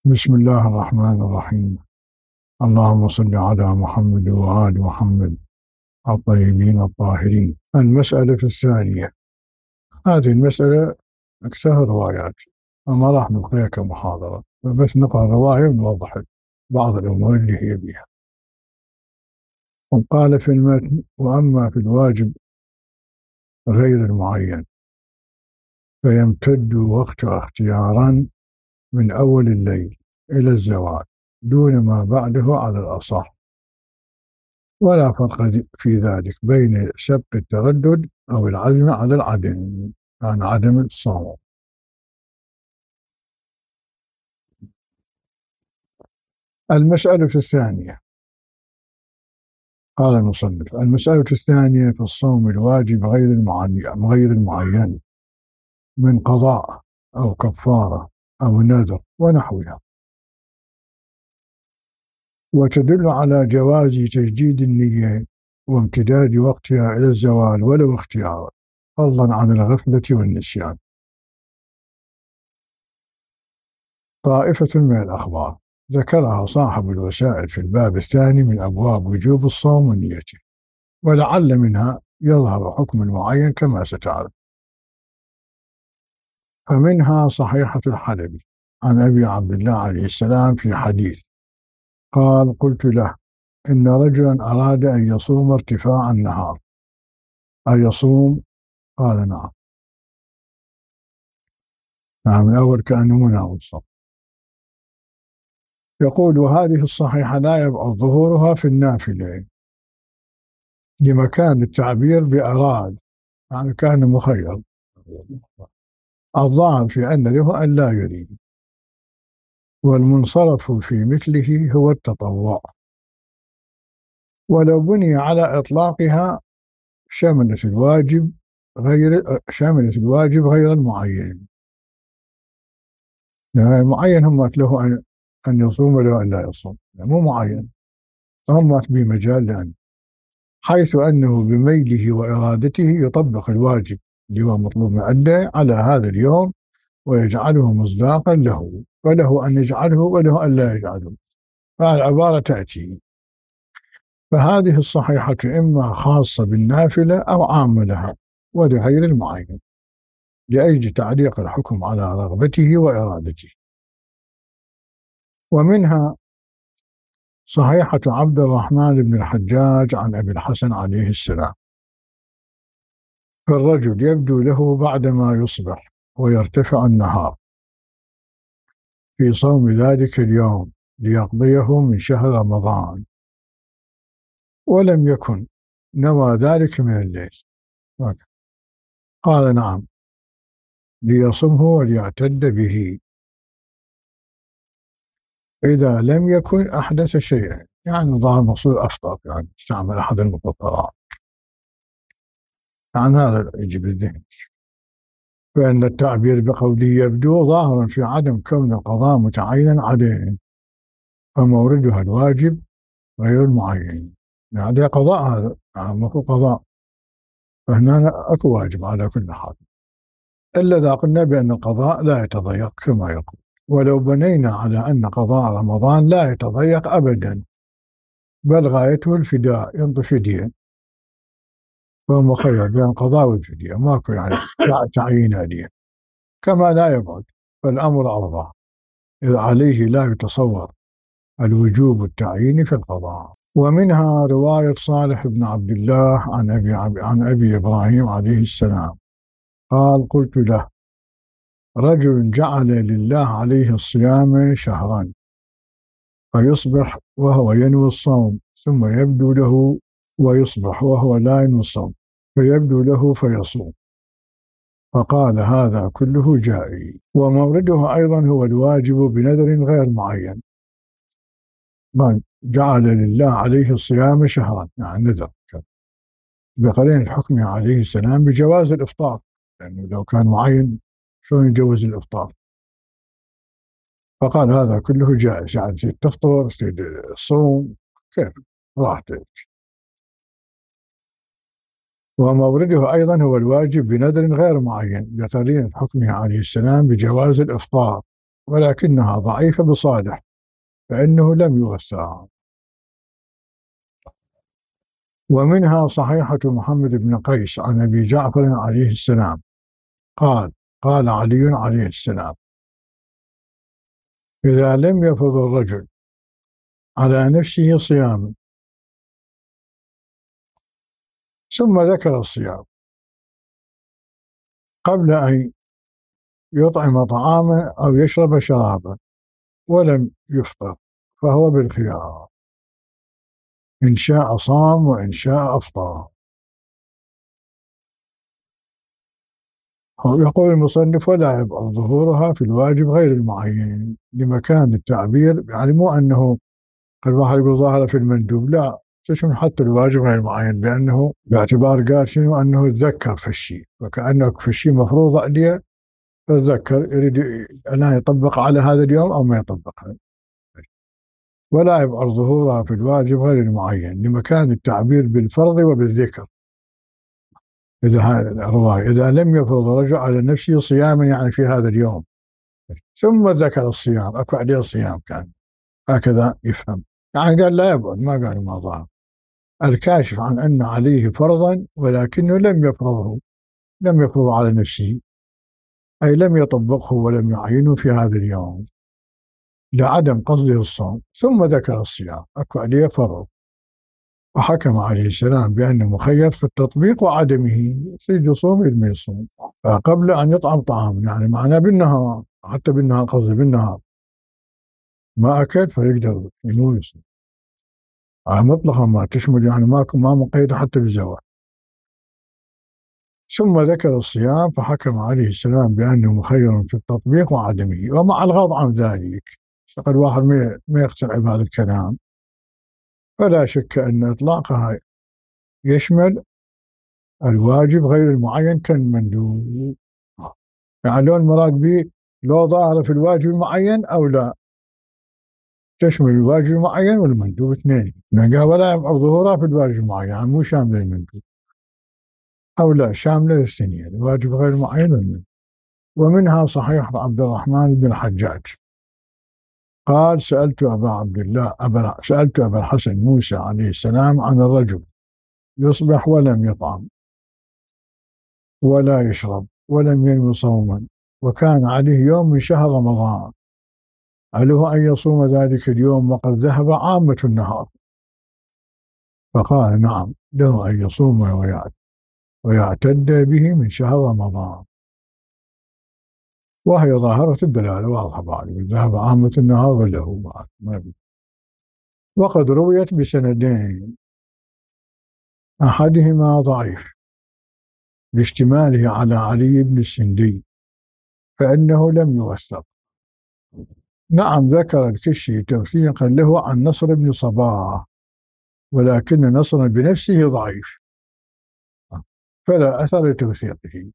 بسم الله الرحمن الرحيم. اللهم صل على محمد وآل محمد الطيبين الطاهرين. المسألة الثانية. هذه المسألة أكثر روايات، وما راح نلقيها كمحاضرة، بس نقرأ الرواية ونوضح بعض الأمور اللي هي بها. وقال في المتن: وأما في الواجب غير المعين فيمتد وقته اختيارا من أول الليل إلى الزوال دون ما بعده على الأصح، ولا فرق في ذلك بين سبق التردد أو العزم على العدم، عن عدم الصوم. المسألة الثانية. قال المصنف: المسألة الثانية في الصوم الواجب غير المعين من قضاء أو كفارة أو نذر ونحوها، وتدل على جواز تجديد النية وامتداد وقتها إلى الزوال ولو اختيارا، فضلا عن الغفلة والنسيان. طائفة من الأخبار ذكرها صاحب الوسائل في الباب الثاني من أبواب وجوب الصوم ونيته، ولعل منها يظهر حكم معين كما ستعرف. فمنها صحيحة الحلبي عن أبي عبد الله عليه السلام في حديث قال: قلت له: إن رجلا أراد أن يصوم ارتفاع النهار أيصوم؟ قال: نعم. نعم، من أول كأنه مناول الصوم. يقول: وهذه الصحيحة لا يبعد ظهورها في النافلة لمكان التعبير بأراد، يعني كان مخير. الظاهر في أن له أن لا يريد، والمنصرف في مثله هو التطوع، ولو بني على إطلاقها شملت الواجب غير المعين. يعني المعين هم له أن يصوم وله أن لا يصوم، يعني مو معين، هم بمجال لأن حيث أنه بميله وإرادته يطبق الواجب اللي هو مطلوب من عنده على هذا اليوم ويجعله مصداقا له، وله أن يجعله وله أن لا يجعله. فالعبارة تأتي: فهذه الصحيحة إما خاصة بالنافلة أو عامة لها ولغير المعين، لأجل تعليق الحكم على رغبته وإرادته. ومنها صحيحة عبد الرحمن بن الحجاج عن أبي الحسن عليه السلام: فالرجل يبدو له بعدما يصبح ويرتفع النهار في صوم ذلك اليوم ليقضيه من شهر رمضان، ولم يكن نوى ذلك من الليل. قال: نعم، ليصمه وليعتد به إذا لم يكن أحدث شيئا، يعني ظهر مقصود أفطر، يعني استعمل أحد المفطرات، يعني هذا يجب الذهن. فإن التعبير بقوله يبدو ظاهرا في عدم كون القضاء متعينا عليه، فموردها الواجب غير المعين، يعني قضاء، هذا يعني المفروض قضاء، فهنا أكو واجب على كل حال، إلا إذا قلنا بأن القضاء لا يتضيق كما يقول. ولو بنينا على أن قضاء رمضان لا يتضيق أبدا، بل غايته الفداء، ينطي فدية، فهو مخير بين القضاء والفدية، ماكو يعني تعيين عليه، كما لا يبعد، فالأمر أوضح إذ عليه لا يتصور الوجوب التعييني في القضاء. ومنها رواية صالح بن عبد الله عن أبي إبراهيم عليه السلام قال: قلت له: رجل جعل لله عليه الصيام شهرا فيصبح وهو ينوي الصوم، ثم يبدو له ويصبح وهو لا ينوي الصوم فيبدو له فيصوم، فقال: هذا كله جائز. ومورده أيضا هو الواجب بنذر غير معين، من جعل لله عليه الصيام شهرا، يعني نذر، بقرين حكمه عليه السلام بجواز الإفطار، لأنه يعني لو كان معين شلون يجوز الإفطار؟ فقال: هذا كله جائز، يعني تريد تفطر، تريد الصوم، كيف راحتك. ومورده أيضا هو الواجب بنذر غير معين بقرين حكمه عليه السلام بجواز الإفطار، ولكنها ضعيفة بصالح فإنه لم يوثق. ومنها صحيحة محمد بن قيس عن أبي جعفر عليه السلام قال قال علي عليه السلام: إذا لم يفرض الرجل على نفسه صياما ثم ذكر الصيام قبل أن يطعم طعاما أو يشرب شرابا ولم يفطر فهو بالخيار، إن شاء صام وإن شاء أفطر. يقول المصنف: ولا يبقى ظهورها في الواجب غير المعين لمكان التعبير، يعني مو أنه الواحد يقول ظاهرة في المندوب، لا، تشمل حتى الواجب غير المعين، بأنه باعتبار قال شنو أنه يتذكر في الشيء، وكأنه في الشيء مفروض عليه فيتذكر يريد أنه يطبق على هذا اليوم أو ما يطبق. ولا يبقى ظهورها في الواجب غير المعين لمكان التعبير بالفرض وبالذكر. إذا الرواية إذا لم يفرض رجع على نفسه صياما يعني في هذا اليوم ثم ذكر الصيام أكو عليه الصيام كان، هكذا يفهم، يعني قال لا يبعد، ما قال ما ظهر. الكاشف عن أن عليه فرضا ولكنه لم يفرض على نفسه، أي لم يطبقه ولم يعينه في هذا اليوم لعدم قصده الصوم، ثم ذكر الصيام أكو عليه فرض، وحكم عليه السلام بأنه مخير في التطبيق وعدمه، يصير يصوم يلم يصوم قبل أن يطعم طعام، يعني معناه بالنهار، حتى بالنهار قصدي بالنهار ما أكل فيقدر ينوي يصوم على مطلقا، ما تشمل يعني ما مقيد حتى بالزواج. ثم ذكر الصيام فحكم عليه السلام بأنه مخير في التطبيق وعدمه، ومع الغض عن ذلك فقد واحد ما يقتنع بهذا الكلام، فلا شك أن إطلاقها يشمل الواجب غير المعين كالمندوب، يعني لو المراد به لو ظاهر في الواجب المعين أو لا، تشمل الواجب المعين والمندوب اثنين، قال ولا يبقى ظهورها في الواجب المعين، يعني مو شامل المندوب، أو لا شاملة للثنين الواجب غير المعين والمندوب. ومنها صحيح عبد الرحمن بن الحجاج قال سألت أبا الحسن موسى عليه السلام عن الرجل يصبح ولم يطعم ولا يشرب ولم ينوي صوما وكان عليه يوم من شهر رمضان، عليه أن يصوم ذلك اليوم وقد ذهب عامة النهار؟ فقال نعم، له أن يصوم ويعتد به من شهر رمضان، وهي ظاهرة الدلالة واضحة بعد، ذهب عامة النهار وله بعد. وقد رويت بسندين أحدهما ضعيف لاشتماله على علي بن السندي فإنه لم يوثق. نعم ذكر الكشي توثيقا له عن نصر بن صباح، ولكن نصر بنفسه ضعيف فلا أثر لتوثيقه،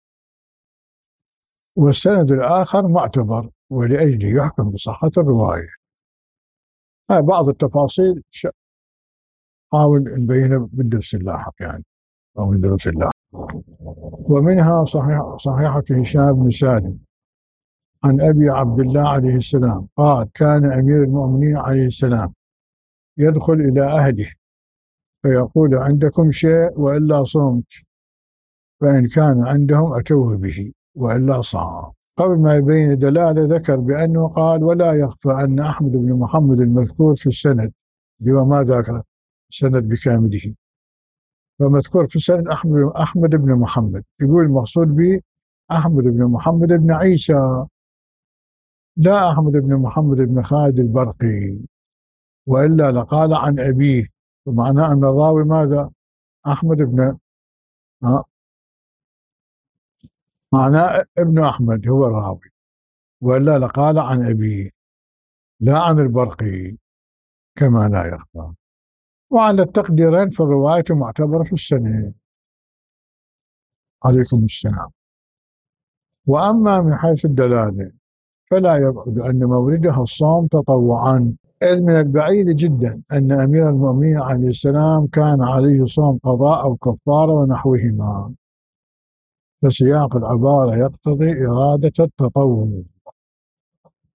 والسند الآخر معتبر ولأجله يحكم بصحة الرواية. هاي بعض التفاصيل حاول نبينها بالدرس اللاحق يعني، أو الدرس اللاحق. ومنها صحيحة هشام بن سالم عن أبي عبد الله عليه السلام قال كان أمير المؤمنين عليه السلام يدخل إلى أهله فيقول عندكم شيء وإلا صمت، فإن كان عندهم أتوه به وإلا صام. قبل ما يبين دلالة ذكر بأنه قال ولا يخفى أن أحمد بن محمد المذكور في السند، هو ما ذكر السند بكامله، فمذكور في السند أحمد بن محمد، يقول المقصود به أحمد بن محمد بن عيسى، لا أحمد بن محمد بن خالد البرقي، وإلا لقال عن أبيه، ومعناه أن الراوي ماذا؟ أحمد بن معناه ابن أحمد هو الراوي، وإلا لقال عن أبيه لا عن البرقي كما لا يخفى. وعلى التقديرين فالرواية معتبرة في السنة. عليكم السلام. وأما من حيث الدلالة فلا يبعد أن موردها الصوم تطوعا، إذ من البعيد جدا أن أمير المؤمنين عليه السلام كان عليه صوم قضاء أو كفارة ونحوهما، فسياق العبارة يقتضي إرادة التطوع.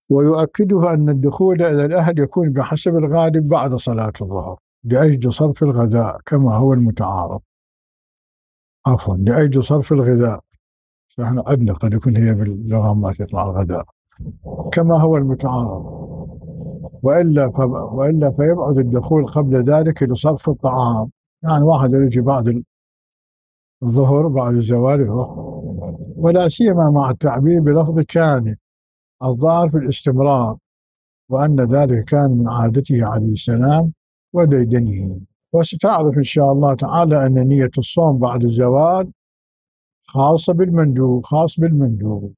ويؤكده أن الدخول إلى الأهل يكون بحسب الغالب بعد صلاة الظهر لأجل صرف الغذاء كما هو المتعارف. عفوا، لأجل صرف الغذاء، فإحنا عندنا قد يكون هي باللغة ما تطلع الغذاء كما هو المتعارف، وإلا فيبعد الدخول قبل ذلك لصرف الطعام. يعني واحد يجي بعد الظهر بعد الزوال يروح، ولا سيما مع التعبير بلفظ كان الظاهر في الاستمرار، وأن ذلك كان من عادته عليه السلام وديدنه. وستعرف إن شاء الله تعالى أن نية الصوم بعد الزوال خاص بالمندوب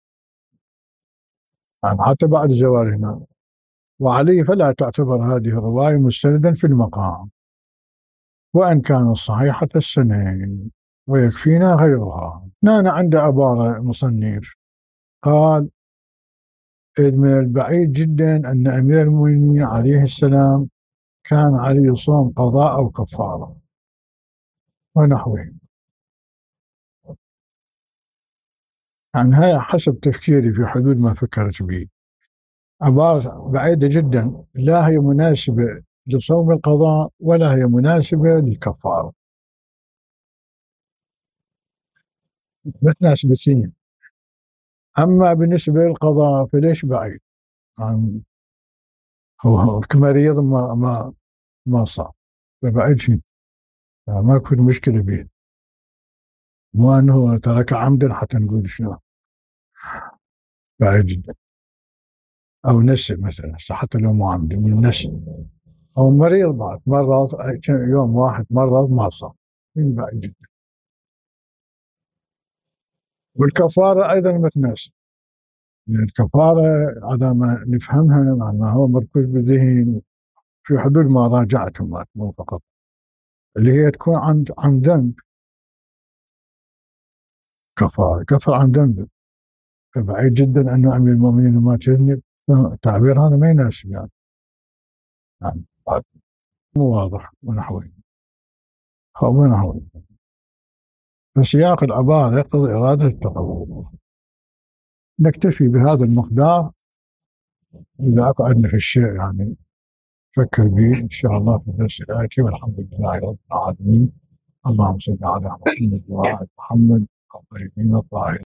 يعني حتى بعد الزوال هنا. وعليه فلا تعتبر هذه الرواية مستندا في المقام، وإن كانت صحيحة السنين، ويكفينا غيرها. هنا عند عبارة المصنف قال: إذ من البعيد جدا أن أمير المؤمنين عليه السلام كان عليه صوم قضاء أو كفارة ونحوه. يعني هاي حسب تفكيري في حدود ما فكرت به، عبارة بعيدة جدا، لا هي مناسبة لصوم القضاء ولا هي مناسبة للكفارة، متناسبتين. أما بالنسبة للقضاء فليش بعيد؟ يعني هو كمريض ما صار، فبعيد شيء، يعني ما يكون مشكلة به، مو أنه ترك عمدا حتى نقول شنو بعيد جدا. أو نسي مثلا، حتى لو مو عمد من النسي، أو مريض بعد مرض يوم واحد مرض ما صار، من بعيد جدا. والكفارة أيضا متناسب، يعني الكفارة على ما نفهمها معناها هو مركوز بالذهن في حدود ما راجعتهم مو فقط، اللي هي تكون عن ذنب، كفر عن ذنب. فبعيد جدا أنه أمير المؤمنين ما تذنب، التعبير هذا ما يناسب يعني مو واضح ونحوه أو ونحوه. فسياق العبارة يقتضي إرادة التقوى. نكتفي بهذا المقدار. إذا أقعدنا في الشيء يعني فكر به إن شاء الله في الدرس الآتي، والحمد لله رب العالمين. اللهم صل على محمد وعلى محمد الطيبين الطاهرين.